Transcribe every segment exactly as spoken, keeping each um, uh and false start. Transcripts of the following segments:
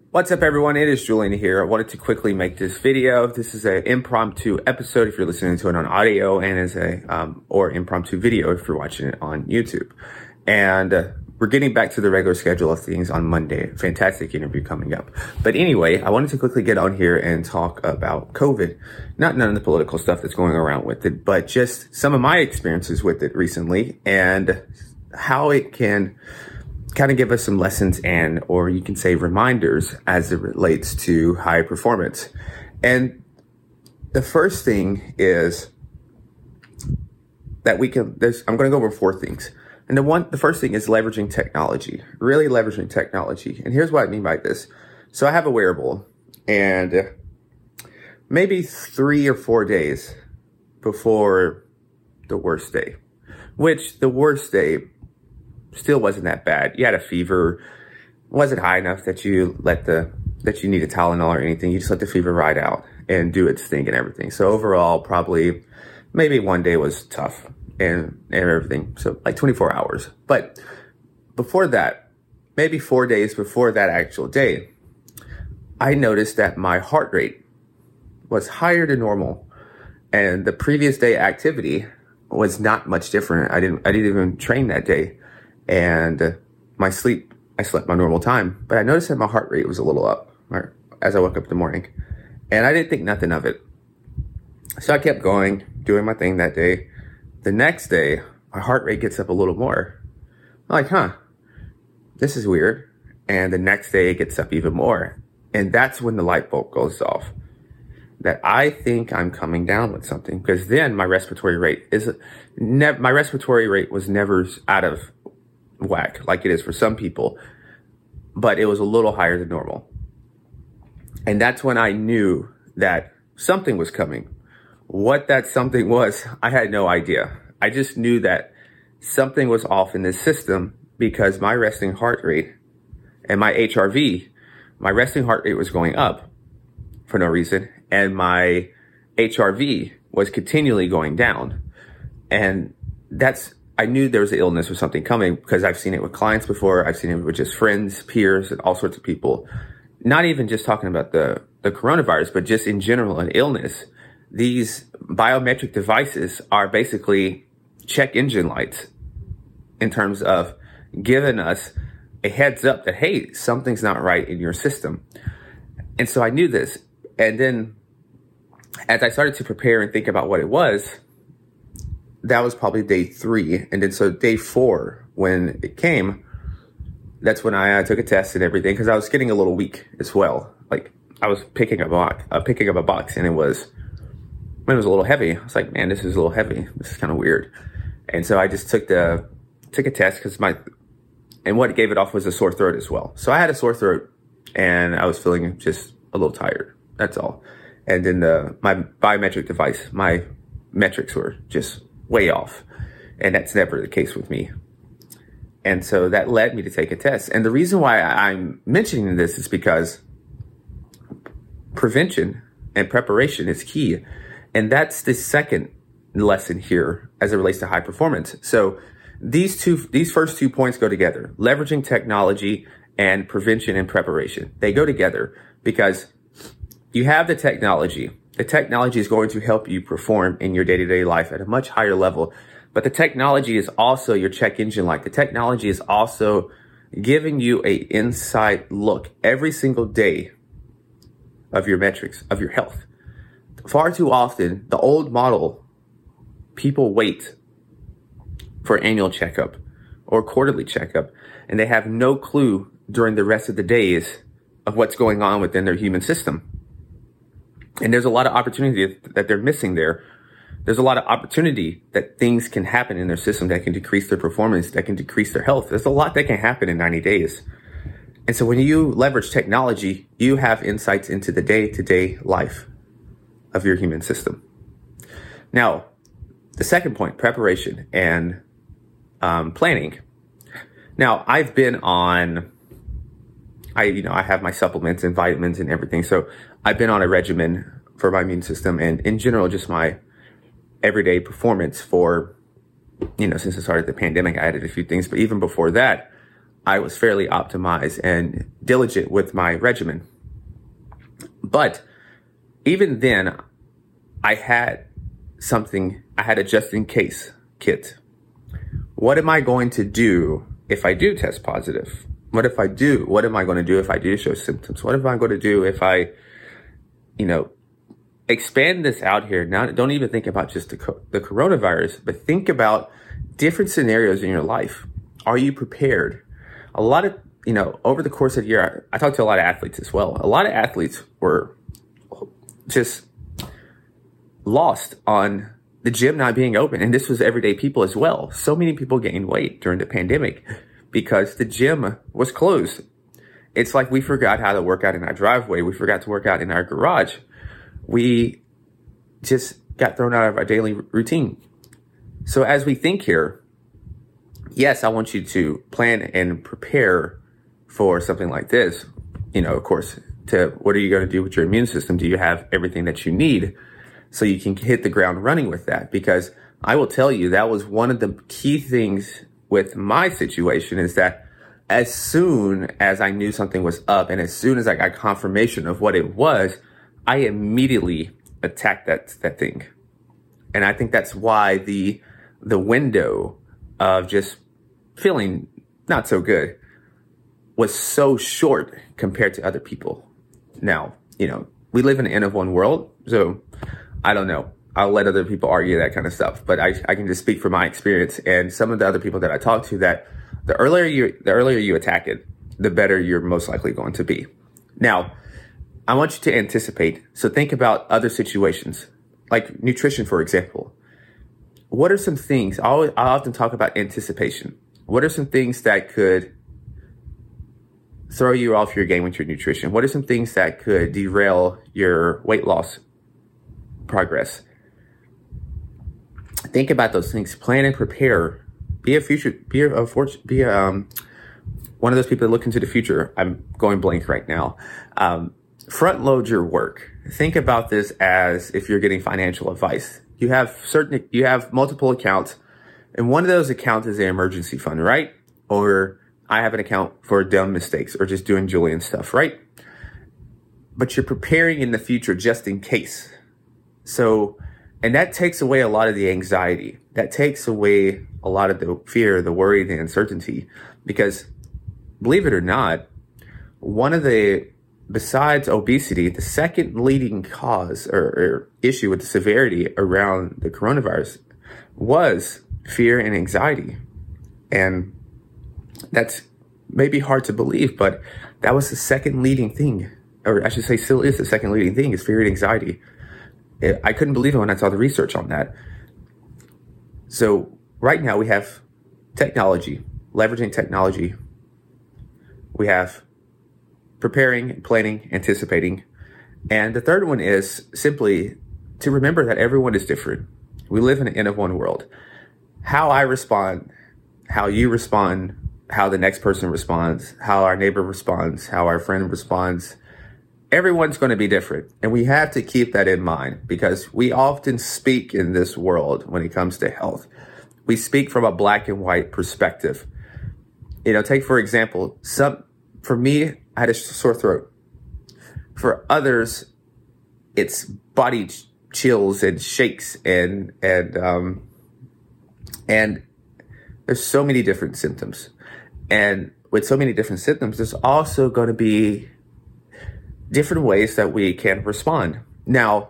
What's up, everyone? It is Julian here. I wanted to quickly make this video. This is an impromptu episode if you're listening to it on audio, and as a um, or impromptu video if you're watching it on YouTube. And uh, we're getting back to the regular schedule of things on Monday. Fantastic interview coming up. But anyway, I wanted to quickly get on here and talk about COVID. Not none of the political stuff that's going around with it, but just some of my experiences with it recently and how it can kind of give us some lessons and, or you can say reminders as it relates to high performance. And the first thing is that we can, there's, I'm going to go over four things. And the one, the first thing is leveraging technology, really leveraging technology. And here's what I mean by this. So I have a wearable, and maybe three or four days before the worst day, which the worst day still wasn't that bad. You had a fever, wasn't high enough that you let the, that you needed Tylenol or anything. You just let the fever ride out and do its thing and everything. So overall, probably maybe one day was tough and, and everything. So like twenty-four hours. But before that, maybe four days before that actual day, I noticed that my heart rate was higher than normal. And the previous day activity was not much different. I didn't, I didn't even train that day. And my sleep, I slept my normal time, but I noticed that my heart rate was a little up as I woke up in the morning, and I didn't think nothing of it. So I kept going, doing my thing that day. The next day, my heart rate gets up a little more. I'm like, huh, this is weird. And the next day it gets up even more. And that's when the light bulb goes off, that I think I'm coming down with something, because then my respiratory rate is, ne- my respiratory rate was never out of whack like it is for some people, but it was a little higher than normal. And that's when I knew that something was coming. What that something was, I had no idea. I just knew that something was off in this system, because my resting heart rate and my H R V, my resting heart rate was going up for no reason, and my H R V was continually going down. And that's, I knew there was an illness or something coming, because I've seen it with clients before. I've seen it with just friends, peers, and all sorts of people. Not even just talking about the, the coronavirus, but just in general, an illness. These biometric devices are basically check engine lights in terms of giving us a heads up that, hey, something's not right in your system. And so I knew this. And then as I started to prepare and think about what it was, that was probably day three. And then so day four, when it came, that's when I uh, took a test and everything, because I was getting a little weak as well. Like I was picking a box, uh, picking up a box, and it was, when it was a little heavy. I was like, man, this is a little heavy. This is kind of weird. And so I just took the, took a test, because my, and what gave it off was a sore throat as well. So I had a sore throat, and I was feeling just a little tired. That's all. And then the, my biometric device, my metrics were just way off. And that's never the case with me. And so that led me to take a test. And the reason why I'm mentioning this is because prevention and preparation is key. And that's the second lesson here as it relates to high performance. So these two, these first two points go together: leveraging technology and prevention and preparation. They go together because you have the technology. The technology is going to help you perform in your day-to-day life at a much higher level. But the technology is also your check engine light. The technology is also giving you a inside look every single day of your metrics, of your health. Far too often, the old model, people wait for annual checkup or quarterly checkup, and they have no clue during the rest of the days of what's going on within their human system. And there's a lot of opportunity that they're missing there. There's a lot of opportunity that things can happen in their system that can decrease their performance, that can decrease their health. There's a lot that can happen in ninety days. And so when you leverage technology, you have insights into the day-to-day life of your human system. Now, the second point, preparation and um, planning. Now, I've been on, I, you know, I have my supplements and vitamins and everything. So I've been on a regimen for my immune system and in general, just my everyday performance for, you know, since I started the pandemic, I added a few things, but even before that, I was fairly optimized and diligent with my regimen. But even then, I had something, I had a just in case kit. What am I going to do if I do test positive? What if I do? What am I going to do if I do show symptoms? What am I going to do if I, you know, expand this out here? Now, don't even think about just the, co- the coronavirus, but think about different scenarios in your life. Are you prepared? A lot of, you know, over the course of the year, I, I talked to a lot of athletes as well. A lot of athletes were just lost on the gym not being open. And this was everyday people as well. So many people gained weight during the pandemic because the gym was closed. It's like we forgot how to work out in our driveway. We forgot to work out in our garage. We just got thrown out of our daily routine. So as we think here, yes, I want you to plan and prepare for something like this. You know, of course, to what are you going to do with your immune system? Do you have everything that you need so you can hit the ground running with that? Because I will tell you, that was one of the key things with my situation, is that as soon as I knew something was up and as soon as I got confirmation of what it was, I immediately attacked that, that thing. And I think that's why the, the window of just feeling not so good was so short compared to other people. Now, you know, we live in an N of one world, so I don't know. I'll let other people argue that kind of stuff, but I, I can just speak from my experience and some of the other people that I talk to, that the earlier you, the earlier you attack it, the better you're most likely going to be. Now, I want you to anticipate. So think about other situations, like nutrition, for example. What are some things, I always, I often talk about anticipation. What are some things that could throw you off your game with your nutrition? What are some things that could derail your weight loss progress? Think about those things. Plan and prepare. Be a future. Be a, a be a, um, one of those people that look into the future. I'm going blank right now. Um, front load your work. Think about this as if you're getting financial advice. You have certain. You have multiple accounts, and one of those accounts is an emergency fund, right? Or I have an account for dumb mistakes or just doing Julian stuff, right? But you're preparing in the future just in case. So, and that takes away a lot of the anxiety. That takes away a lot of the fear, the worry, the uncertainty. Because believe it or not, one of the, besides obesity, the second leading cause or, or issue with the severity around the coronavirus was fear and anxiety. And that's maybe hard to believe, but that was the second leading thing, or I should say still is the second leading thing, is fear and anxiety. I couldn't believe it when I saw the research on that. So right now we have technology, leveraging technology. We have preparing, planning, anticipating. And the third one is simply to remember that everyone is different. We live in an N of one world. How I respond, how you respond, how the next person responds, how our neighbor responds, how our friend responds, everyone's going to be different. And we have to keep that in mind, because we often speak in this world when it comes to health. We speak from a black and white perspective. You know, take, for example, some, for me, I had a sore throat. For others, it's body chills and shakes and, and, um, and there's so many different symptoms. And with so many different symptoms, there's also going to be different ways that we can respond. Now,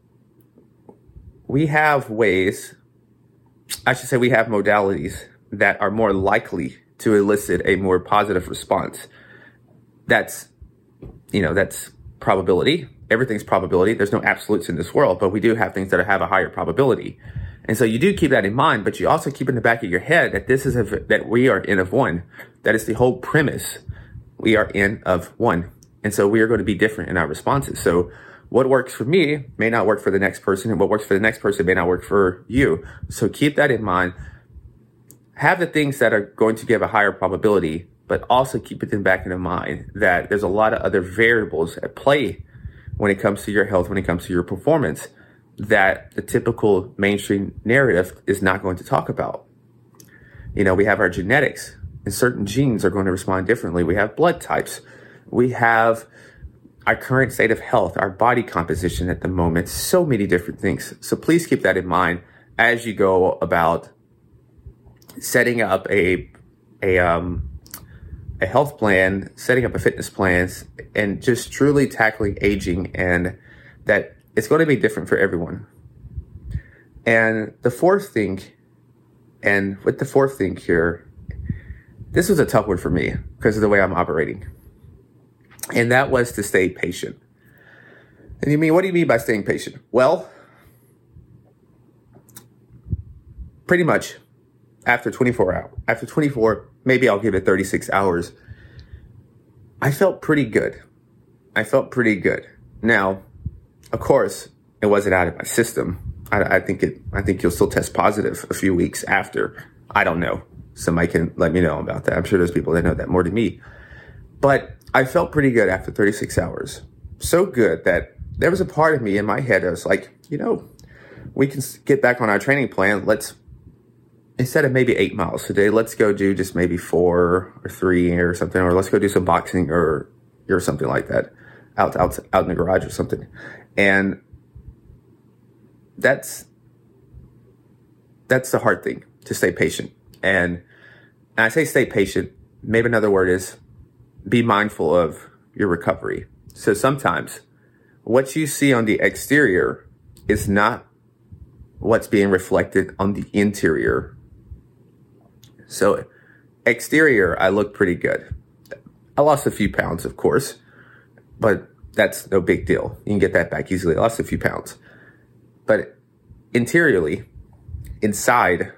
we have ways, I should say we have modalities that are more likely to elicit a more positive response. That's, you know, that's probability. Everything's probability. There's no absolutes in this world, but we do have things that have a higher probability. And so you do keep that in mind, but you also keep in the back of your head that this is a, that we are N of one. That is the whole premise. We are N of one. And so we are going to be different in our responses. So what works for me may not work for the next person, and what works for the next person may not work for you. So keep that in mind. Have the things that are going to give a higher probability, but also keep it in the back of the mind that there's a lot of other variables at play when it comes to your health, when it comes to your performance, that the typical mainstream narrative is not going to talk about. You know, we have our genetics. and certain genes are going to respond differently. We have blood types. We have our current state of health, our body composition at the moment, so many different things. So please keep that in mind as you go about setting up a, a, um, a health plan, setting up a fitness plan, and just truly tackling aging, and that it's going to be different for everyone. And the fourth thing, and with the fourth thing here, this was a tough one for me because of the way I'm operating. And that was to stay patient. And you mean, what do you mean by staying patient? Well, pretty much after twenty-four hours, after twenty-four, maybe I'll give it thirty-six hours, I felt pretty good. I felt pretty good. Now, of course, it wasn't out of my system. I, I think it, I think you'll still test positive a few weeks after. I don't know. Somebody can let me know about that. I'm sure there's people that know that more than me. But I felt pretty good after thirty-six hours. So good that there was a part of me in my head that was like, you know, we can get back on our training plan. Let's, instead of maybe eight miles a day, let's go do just maybe four or three or something, or let's go do some boxing or or something like that out, out, out in the garage or something. And that's, that's the hard thing, to stay patient. And, and I say stay patient, maybe another word is be mindful of your recovery. So sometimes what you see on the exterior is not what's being reflected on the interior. So exterior, I look pretty good. I lost a few pounds, of course, but that's no big deal. You can get that back easily. I lost a few pounds. But interiorly, inside,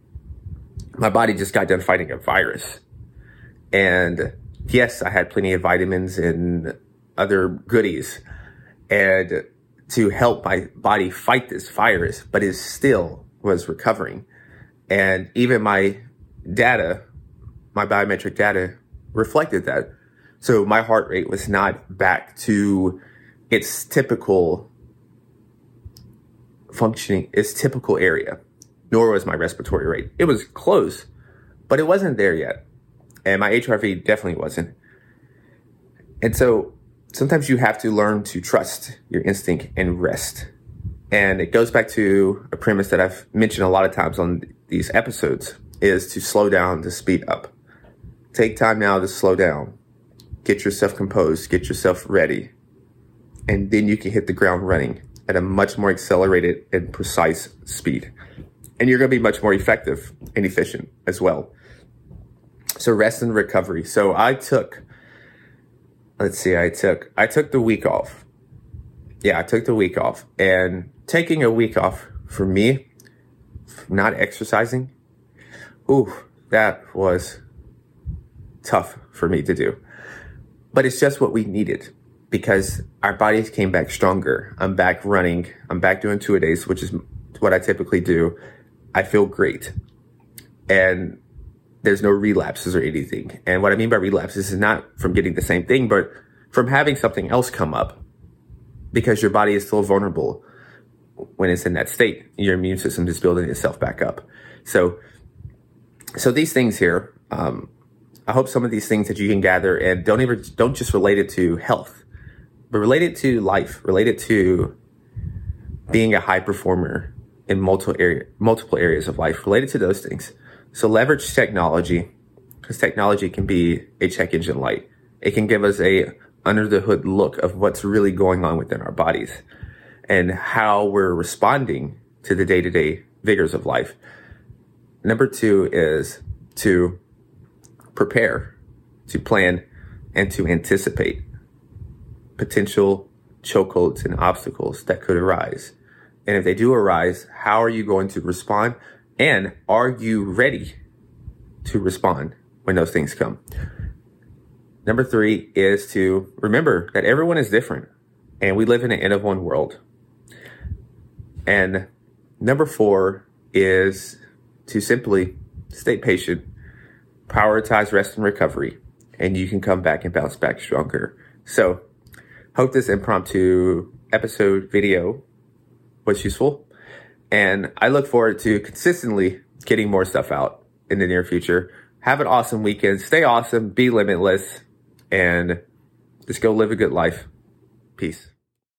my body just got done fighting a virus. And yes, I had plenty of vitamins and other goodies and to help my body fight this virus, but it still was recovering. And even my data, my biometric data reflected that. So my heart rate was not back to its typical functioning, its typical area, nor was my respiratory rate. It was close, but it wasn't there yet. And my H R V definitely wasn't. And so sometimes you have to learn to trust your instinct and rest. And it goes back to a premise that I've mentioned a lot of times on these episodes, is to slow down, to speed up. Take time now to slow down. Get yourself composed, get yourself ready. And then you can hit the ground running at a much more accelerated and precise speed. And you're going to be much more effective and efficient as well. So rest and recovery. So I took, let's see, I took, I took the week off. Yeah, I took the week off. And taking a week off for me, not exercising, ooh, that was tough for me to do. But it's just what we needed because our bodies came back stronger. I'm back running. I'm back doing two a days, which is what I typically do. I feel great. And there's no relapses or anything. And what I mean by relapses is not from getting the same thing, but from having something else come up because your body is still vulnerable when it's in that state. Your immune system is building itself back up. So, so these things here, um, I hope some of these things that you can gather and don't even, don't just relate it to health, but relate it to life, relate it to being a high performer in multiple area, multiple areas of life, related to those things. So leverage technology, because technology can be a check engine light. It can give us a under the hood look of what's really going on within our bodies and how we're responding to the day-to-day vigors of life. Number two is to prepare, to plan, and to anticipate potential chokeholds and obstacles that could arise. And if they do arise, how are you going to respond? And are you ready to respond when those things come? Number three is to remember that everyone is different and we live in an N of one world. And number four is to simply stay patient, prioritize rest and recovery, and you can come back and bounce back stronger. So hope this impromptu episode video was useful. And I look forward to consistently getting more stuff out in the near future. Have an awesome weekend. Stay awesome. Be limitless. And just go live a good life. Peace.